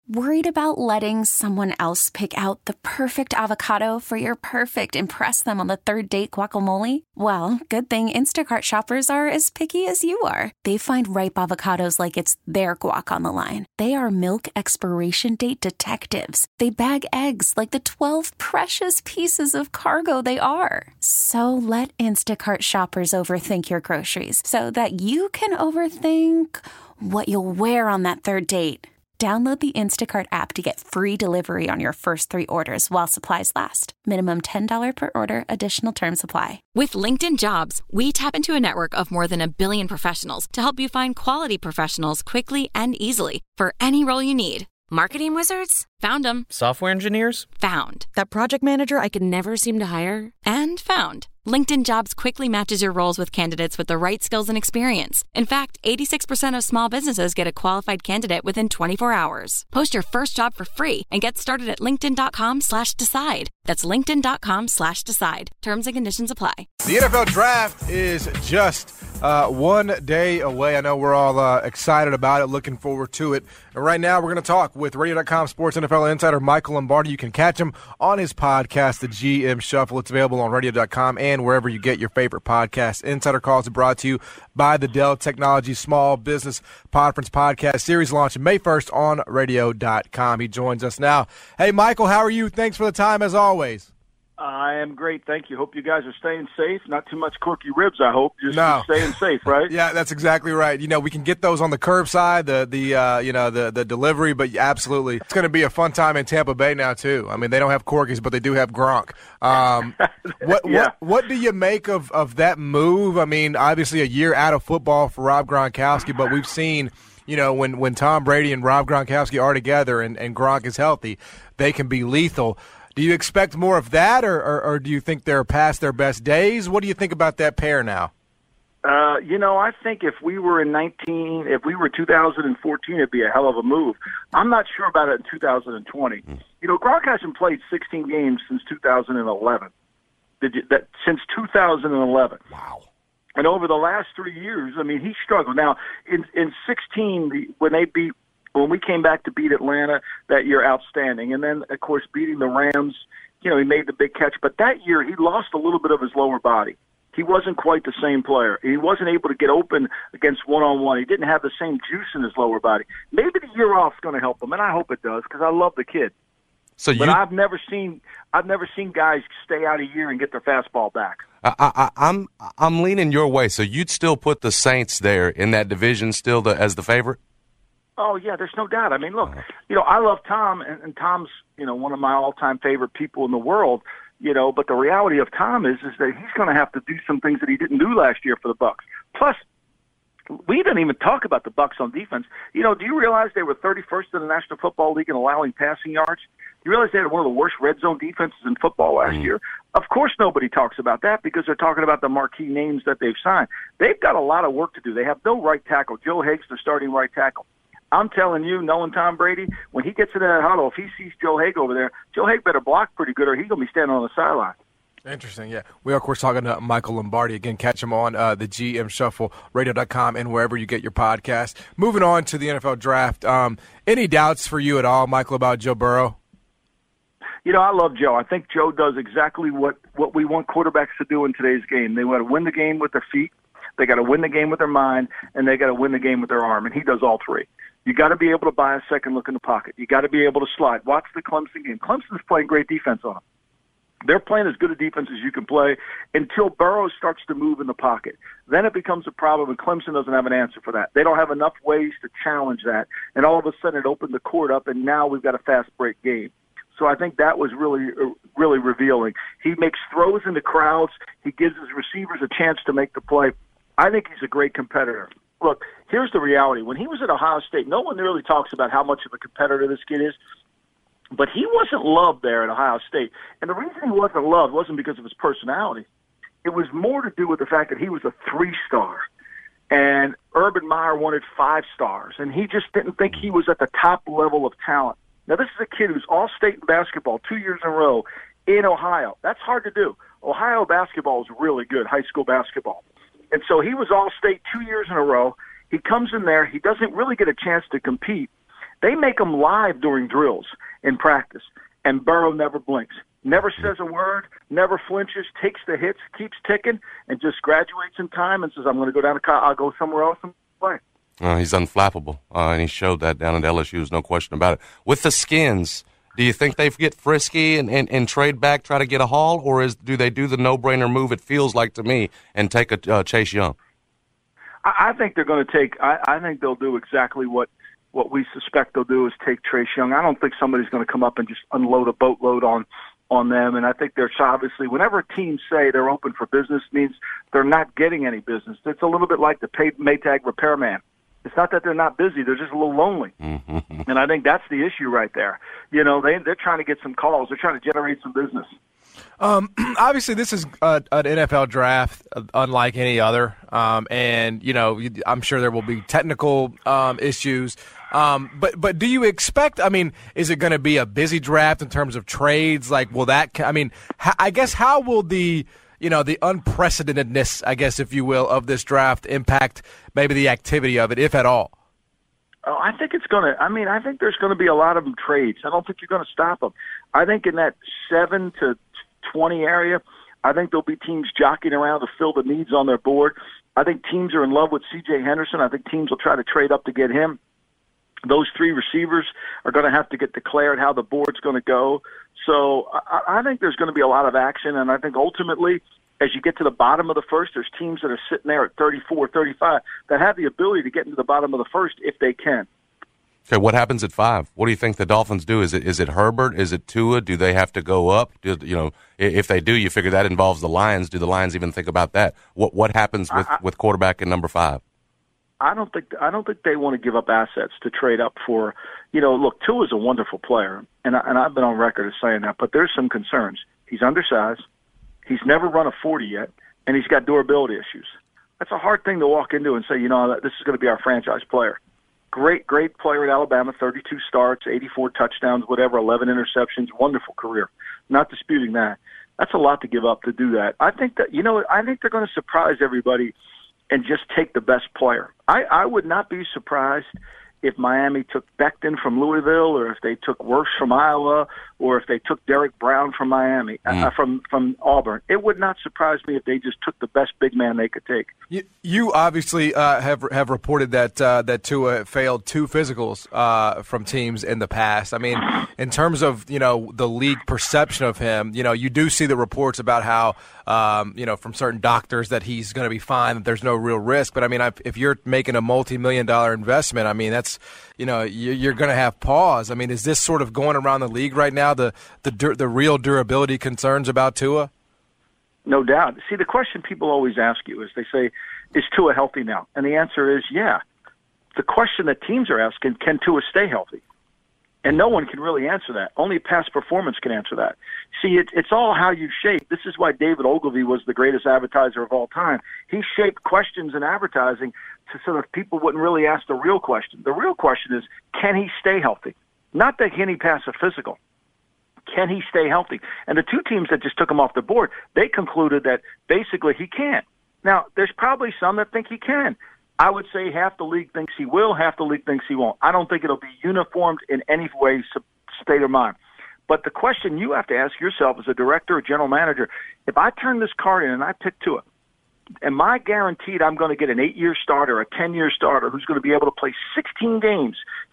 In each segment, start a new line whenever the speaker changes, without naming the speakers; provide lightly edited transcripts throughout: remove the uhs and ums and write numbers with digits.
Worried about letting someone else pick out the perfect avocado for your perfect impress them on the third date guacamole? Well, good thing Instacart shoppers are as picky as you are. They find ripe avocados like it's their guac on the line. They are milk expiration date detectives. They bag eggs like the 12 precious pieces of cargo they are. So let Instacart shoppers overthink your groceries so that you can overthink what you'll wear on that third date. Download the Instacart app to get free delivery on your first 3 orders while supplies last. Minimum $10 per order. Additional terms apply.
With LinkedIn Jobs, we tap into a network of more than 1 billion professionals to help you find quality professionals quickly and easily for any role you need. Marketing wizards? Found them.
Software engineers?
Found. That project manager I could never seem to hire? And found. LinkedIn Jobs quickly matches your roles with candidates with the right skills and experience. In fact, 86% of small businesses get a qualified candidate within 24 hours. Post your first job for free and get started at linkedin.com/decide. That's linkedin.com/decide. Terms and conditions apply.
The NFL Draft is just 1 day away. I know we're all excited about it, looking forward to it. And right now we're going to talk with Radio.com Sports NFL Insider Michael Lombardi. You can catch him on his podcast, The GM Shuffle. It's available on Radio.com and wherever you get your favorite podcasts. Insider Calls are brought to you by the Dell Technologies Small Business Conference Podcast Series, launching May 1st on Radio.com. He joins us now. Hey, Michael, how are you? Thanks for the time, as always.
I am great, thank you. Hope you guys are staying safe. Not too much corky ribs, I hope. Just
no.
Staying safe, right?
Yeah, that's exactly right. You know, we can get those on the curbside, the delivery, but absolutely, it's going to be a fun time in Tampa Bay now too. I mean, they don't have corgis, but they do have Gronk. What do you make of that move? I mean, obviously a year out of football for Rob Gronkowski, but we've seen, you know, when Tom Brady and Rob Gronkowski are together and Gronk is healthy, they can be lethal. Do you expect more of that, or do you think they're past their best days? What do you think about that pair now?
I think if we were 2014, it'd be a hell of a move. I'm not sure about it in 2020. You know, Gronk hasn't played 16 games since 2011. Since 2011.
Wow.
And over the last 3 years, I mean, he struggled. Now, in 16, when we came back to beat Atlanta that year, outstanding. And then, of course, beating the Rams, you know, he made the big catch. But that year, he lost a little bit of his lower body. He wasn't quite the same player. He wasn't able to get open against one-on-one. He didn't have the same juice in his lower body. Maybe the year off is going to help him, and I hope it does because I love the kid. But I've never seen guys stay out a year and get their fastball back.
I'm leaning your way. So you'd still put the Saints there in that division still as the favorite?
Oh, yeah, there's no doubt. I mean, look, you know, I love Tom, and Tom's, you know, one of my all-time favorite people in the world, you know, but the reality of Tom is that he's going to have to do some things that he didn't do last year for the Bucs. Plus, we didn't even talk about the Bucs on defense. You know, do you realize they were 31st in the National Football League in allowing passing yards? Do you realize they had one of the worst red zone defenses in football last year? Of course nobody talks about that because they're talking about the marquee names that they've signed. They've got a lot of work to do. They have no right tackle. Joe Haig's the starting right tackle. I'm telling you, knowing Tom Brady, when he gets into that huddle, if he sees Joe Haig over there, Joe Haig better block pretty good or he's going to be standing on the sideline.
Interesting, yeah. We are, of course, talking to Michael Lombardi. Again, catch him on the GM Shuffle, Radio.com, and wherever you get your podcast. Moving on to the NFL Draft. Any doubts for you at all, Michael, about Joe Burrow?
You know, I love Joe. I think Joe does exactly what we want quarterbacks to do in today's game. They want to win the game with their feet, they got to win the game with their mind, and they got to win the game with their arm, and he does all three. You got to be able to buy a second look in the pocket. You got to be able to slide. Watch the Clemson game. Clemson's playing great defense on them. They're playing as good a defense as you can play until Burrow starts to move in the pocket. Then it becomes a problem, and Clemson doesn't have an answer for that. They don't have enough ways to challenge that, and all of a sudden it opened the court up, and now we've got a fast break game. So I think that was really, really revealing. He makes throws into crowds. He gives his receivers a chance to make the play. I think he's a great competitor. Look, here's the reality. When he was at Ohio State, no one really talks about how much of a competitor this kid is. But he wasn't loved there at Ohio State. And the reason he wasn't loved wasn't because of his personality. It was more to do with the fact that he was a 3-star. And Urban Meyer wanted 5 stars. And he just didn't think he was at the top level of talent. Now, this is a kid who's all-state in basketball 2 years in a row in Ohio. That's hard to do. Ohio basketball is really good, high school basketball. And so he was all-state 2 years in a row. He comes in there. He doesn't really get a chance to compete. They make them live during drills in practice, and Burrow never blinks, never says a word, never flinches, takes the hits, keeps ticking, and just graduates in time and says, I'm going to go down to I'll go somewhere else and play.
He's unflappable, and he showed that down at LSU. There's no question about it. With the Skins, do you think they get frisky and trade back, try to get a haul, or do they do the no-brainer move, it feels like to me, and take a Chase Young?
I think they're going to take – I think they'll do exactly what we suspect they'll do is take Chase Young. I don't think somebody's going to come up and just unload a boatload on them, and I think there's obviously – whenever teams say they're open for business means they're not getting any business. It's a little bit like the Maytag repairman. It's not that they're not busy; they're just a little lonely, and I think that's the issue right there. You know, they're trying to get some calls. They're trying to generate some business.
Obviously, this is an NFL draft unlike any other, and you know, I'm sure there will be technical issues. But do you expect? I mean, is it going to be a busy draft in terms of trades? Like, will that? I mean, I guess how will the unprecedentedness, I guess, if you will, of this draft impact maybe the activity of it, if at all?
Oh, I think it's going to. I mean, I think there's going to be a lot of them trades. I don't think you're going to stop them. I think in that 7 to 20 area, I think there'll be teams jockeying around to fill the needs on their board. I think teams are in love with C.J. Henderson. I think teams will try to trade up to get him. Those 3 receivers are going to have to get declared how the board's going to go. So I think there's going to be a lot of action, and I think ultimately, as you get to the bottom of the first, there's teams that are sitting there at 34, 35 that have the ability to get into the bottom of the first if they can.
Okay, what happens at 5? What do you think the Dolphins do? Is it Herbert? Is it Tua? Do they have to go up? If they do, you figure that involves the Lions. Do the Lions even think about that? What happens with quarterback in number 5?
I don't think they want to give up assets to trade up for. Look, Tua's a wonderful player, and I've been on record as saying that. But there's some concerns. He's undersized. He's never run a 40 yet, and he's got durability issues. That's a hard thing to walk into and say, this is going to be our franchise player. Great player at Alabama, 32 starts, 84 touchdowns, whatever, 11 interceptions, wonderful career. Not disputing that. That's a lot to give up to do that. I think that, I think they're going to surprise everybody and just take the best player. I would not be surprised if Miami took Becton from Louisville, or if they took Wirfs from Iowa, or if they took Derek Brown from Miami, from Auburn. It would not surprise me if they just took the best big man they could take.
You obviously have reported that Tua failed 2 physicals from teams in the past. I mean, in terms of the league perception of him, you do see the reports about how from certain doctors that he's going to be fine, that there's no real risk. But I mean, if you're making a multi-million-dollar investment, I mean that's you're going to have pause. I mean, is this sort of going around the league right now, the real durability concerns about Tua?
No doubt. See, the question people always ask you is they say, is Tua healthy now? And the answer is, yeah. The question that teams are asking, can Tua stay healthy? And no one can really answer that. Only past performance can answer that. See, it's all how you shape. This is why David Ogilvy was the greatest advertiser of all time. He shaped questions in advertising so that people wouldn't really ask the real question. The real question is, can he stay healthy? Not that can he pass a physical. Can he stay healthy? And the 2 teams that just took him off the board, they concluded that basically he can't. Now, there's probably some that think he can. I would say half the league thinks he will, half the league thinks he won't. I don't think it'll be uniformed in any way, state or mind. But the question you have to ask yourself as a director or general manager, if I turn this card in and I pick Tua, am I guaranteed I'm going to get an 8-year starter, a 10-year starter who's going to be able to play 16 games,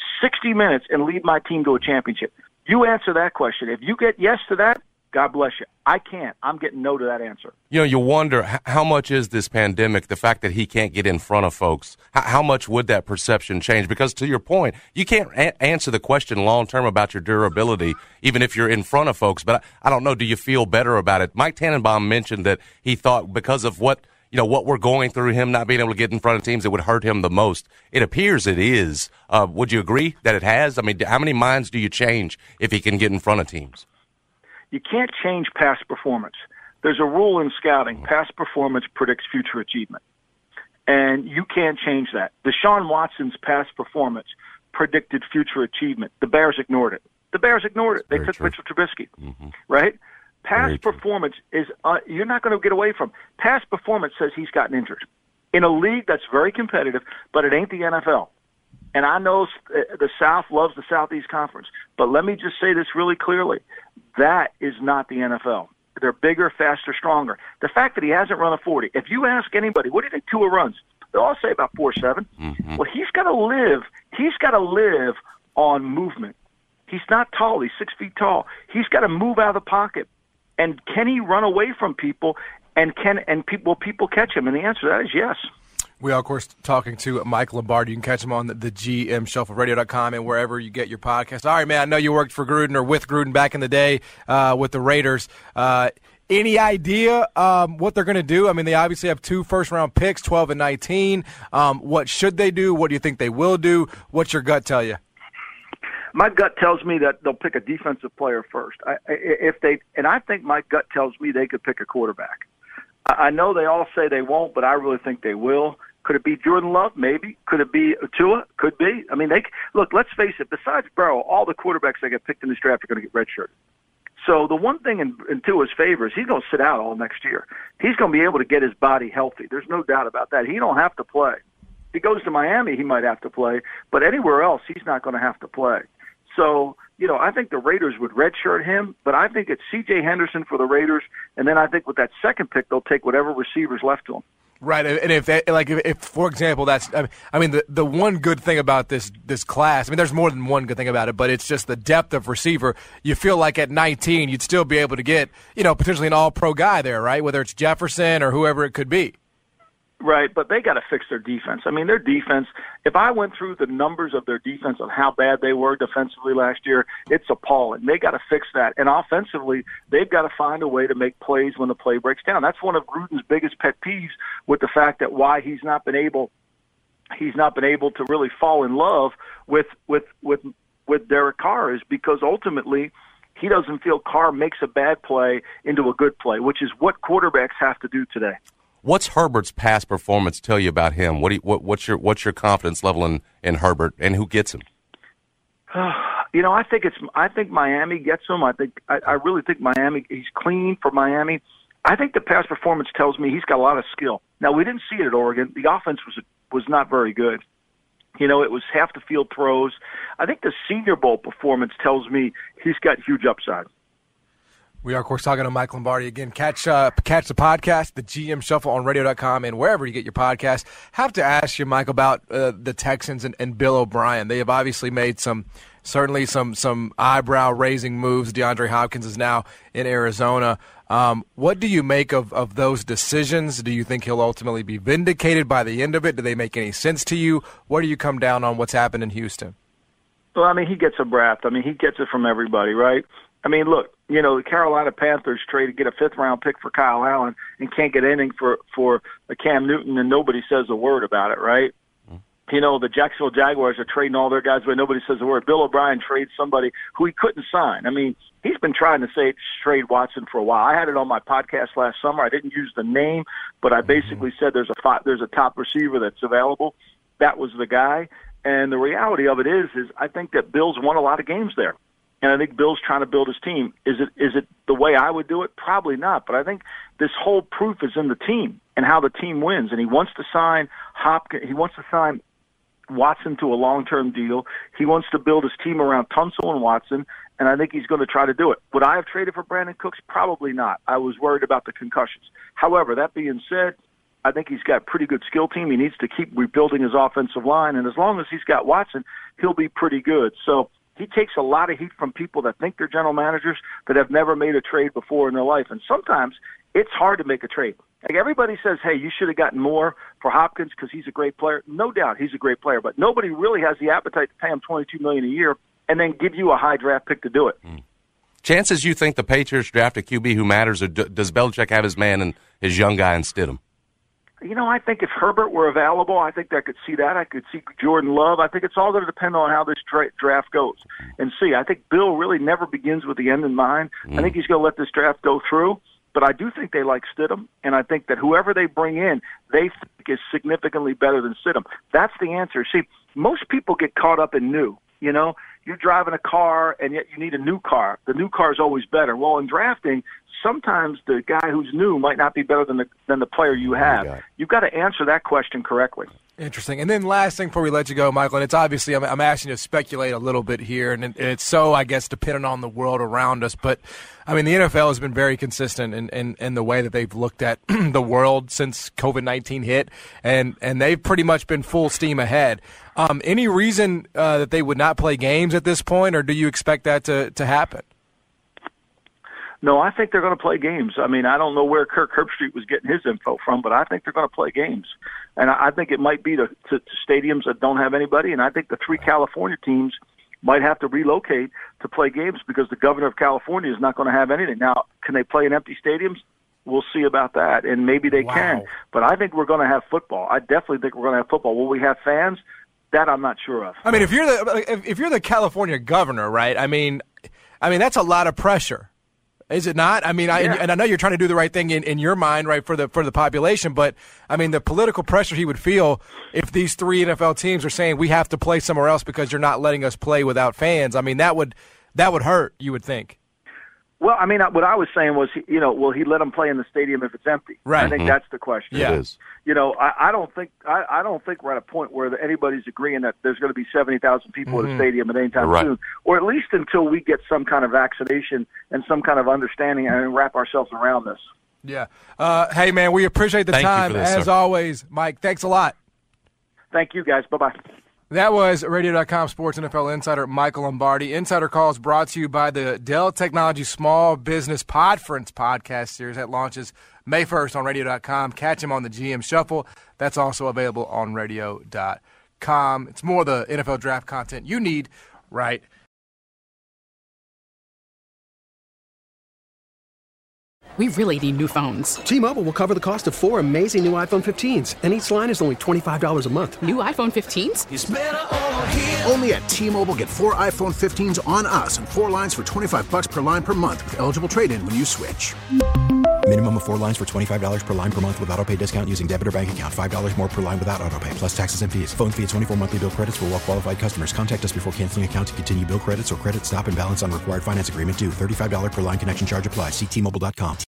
60 minutes, and lead my team to a championship? You answer that question. If you get yes to that, God bless you. I can't. I'm getting no to that answer.
You wonder how much is this pandemic, the fact that he can't get in front of folks, how much would that perception change? Because to your point, you can't answer the question long-term about your durability, even if you're in front of folks. But I don't know, do you feel better about it? Mike Tannenbaum mentioned that he thought because of what we're going through, him not being able to get in front of teams, it would hurt him the most. It appears it is. Would you agree that it has? I mean, how many minds do you change if he can get in front of teams?
You can't change past performance. There's a rule in scouting. Past performance predicts future achievement. And you can't change that. Deshaun Watson's past performance predicted future achievement. The Bears ignored it. They took Mitchell Trubisky, right? Past performance is you're not going to get away from. Past performance says he's gotten injured. In a league that's very competitive, but it ain't the NFL. And I know the South loves the Southeast Conference, but let me just say this really clearly. That is not the NFL. They're bigger, faster, stronger. The fact that he hasn't run a 40, if you ask anybody, what do you think Tua runs? They'll all say about 4.7. Mm-hmm. Well, he's got to live on movement. He's not tall. He's 6 feet tall. He's got to move out of the pocket. And can he run away from people? And will people catch him? And the answer to that is yes.
We are, of course, talking to Mike Lombardi. You can catch him on the GMShuffleRadio.com and wherever you get your podcast. All right, man, I know you worked for Gruden or with Gruden back in the day with the Raiders. Any idea what they're going to do? I mean, they obviously have 2 first-round picks, 12 and 19. What should they do? What do you think they will do? What's your gut tell you?
My gut tells me that they'll pick a defensive player first. I think my gut tells me they could pick a quarterback. I know they all say they won't, but I really think they will. Could it be Jordan Love? Maybe. Could it be Tua? Could be. I mean, look, let's face it, besides Burrow, all the quarterbacks that get picked in this draft are going to get redshirted. So the one thing in Tua's favor is he's going to sit out all next year. He's going to be able to get his body healthy. There's no doubt about that. He don't have to play. If he goes to Miami, he might have to play, but anywhere else, he's not going to have to play. So, I think the Raiders would redshirt him, but I think it's C.J. Henderson for the Raiders, and then I think with that second pick, they'll take whatever receivers left to them.
Right, and if for example, that's the one good thing about this class. I mean, there's more than one good thing about it, but it's just the depth of receiver. You feel like at 19, you'd still be able to get potentially an All-Pro guy there, right? Whether it's Jefferson or whoever it could be.
Right, but they got to fix their defense. I mean, their defense, if I went through the numbers of their defense of how bad they were defensively last year, it's appalling. They got to fix that. And offensively, they've got to find a way to make plays when the play breaks down. That's one of Gruden's biggest pet peeves with the fact that why he's not been able to really fall in love with Derek Carr is because ultimately he doesn't feel Carr makes a bad play into a good play, which is what quarterbacks have to do today.
What's Herbert's past performance tell you about him? What's your confidence level in Herbert, and who gets him?
I think Miami gets him. I really think Miami. He's clean for Miami. I think the past performance tells me he's got a lot of skill. Now we didn't see it at Oregon. The offense was not very good. It was half the field throws. I think the Senior Bowl performance tells me he's got huge upside.
We are, of course, talking to Mike Lombardi. Again, catch the podcast, the GM Shuffle on radio.com and wherever you get your podcast. Have to ask you, Mike, about the Texans and Bill O'Brien. They have obviously made some eyebrow-raising moves. DeAndre Hopkins is now in Arizona. What do you make of those decisions? Do you think he'll ultimately be vindicated by the end of it? Do they make any sense to you? Where do you come down on what's happened in Houston?
Well, I mean, he gets a breath. I mean, he gets it from everybody, right? I mean, look, the Carolina Panthers get a 5th-round pick for Kyle Allen and can't get anything for a Cam Newton, and nobody says a word about it, right? Mm-hmm. The Jacksonville Jaguars are trading all their guys, but nobody says a word. Bill O'Brien trades somebody who he couldn't sign. I mean, he's been trying to trade Watson for a while. I had it on my podcast last summer. I didn't use the name, but I basically said there's a top receiver that's available. That was the guy. And the reality of it is I think that Bill's won a lot of games there. And I think Bill's trying to build his team. Is it the way I would do it? Probably not. But I think this whole proof is in the team and how the team wins. And he wants to sign Hopkins. He wants to sign Watson to a long-term deal. He wants to build his team around Tunsil and Watson. And I think he's going to try to do it. Would I have traded for Brandon Cooks? Probably not. I was worried about the concussions. However, that being said, I think he's got a pretty good skill team. He needs to keep rebuilding his offensive line. And as long as he's got Watson, he'll be pretty good. So he takes a lot of heat from people that think they're general managers that have never made a trade before in their life. And sometimes it's hard to make a trade. Like everybody says, hey, you should have gotten more for Hopkins because he's a great player. No doubt he's a great player, but nobody really has the appetite to pay him $22 million a year and then give you a high draft pick to do it.
Chances you think the Patriots draft a QB who matters, or does Belichick have his man and his young guy in Stidham?
I think if Herbert were available, I think I could see that. I could see Jordan Love. I think it's all going to depend on how this draft goes. And I think Bill really never begins with the end in mind. I think he's going to let this draft go through. But I do think they like Stidham, and I think that whoever they bring in, they think is significantly better than Stidham. That's the answer. See, most people get caught up in new. You're driving a car, and yet you need a new car. The new car is always better. Well, in drafting, sometimes the guy who's new might not be better than the player you have. You've got to answer that question correctly.
Interesting. And then last thing before we let you go, Michael, and it's obviously I'm asking you to speculate a little bit here, and it's so, I guess, dependent on the world around us. But, I mean, the NFL has been very consistent in the way that they've looked at the world since COVID-19 hit, and they've pretty much been full steam ahead. Any reason that they would not play games at this point, or do you expect that to happen?
No, I think they're going to play games. I mean, I don't know where Kirk Herbstreit was getting his info from, but I think they're going to play games. And I think it might be to stadiums that don't have anybody, and I think the 3 California teams might have to relocate to play games because the governor of California is not going to have anything. Now, can they play in empty stadiums? We'll see about that, and maybe they can. But I think we're going to have football. I definitely think we're going to have football. Will we have fans? That I'm not sure of.
I mean, if you're the California governor, right? I mean, that's a lot of pressure. Is it not? I mean, and I know you're trying to do the right thing in your mind, right, for the population, but, I mean, the political pressure he would feel if these 3 NFL teams are saying we have to play somewhere else because you're not letting us play without fans, I mean, that would hurt, you would think.
Well, I mean, what I was saying was, will he let them play in the stadium if it's empty?
Right.
I think that's the question.
Yeah.
It is.
I don't think we're at a point where anybody's agreeing that there's going to be 70,000 people at a stadium at any time soon, or at least until we get some kind of vaccination and some kind of understanding and wrap ourselves around this.
Yeah. Hey, man, we appreciate the time as always, Mike. Thanks a lot.
Thank you, guys. Bye-bye.
That was Radio.com Sports NFL Insider Michael Lombardi. Insider Calls brought to you by the Dell Technologies Small Business Podference podcast series that launches May 1st on Radio.com. Catch him on the GM Shuffle. That's also available on Radio.com. It's more the NFL draft content you need right.
We really need new phones.
T-Mobile will cover the cost of 4 amazing new iPhone 15s, and each line is only $25 a month.
New iPhone 15s?
It's better over here. Only at T-Mobile, get 4 iPhone 15s on us and 4 lines for $25 per line per month with eligible trade-in when you switch.
Minimum of 4 lines for $25 per line per month with autopay discount using debit or bank account. $5 more per line without autopay, plus taxes and fees. Phone fee at 24 monthly bill credits for well-qualified customers. Contact us before canceling account to continue bill credits or credit stop and balance on required finance agreement due. $35 per line connection charge applies. See T-Mobile.com.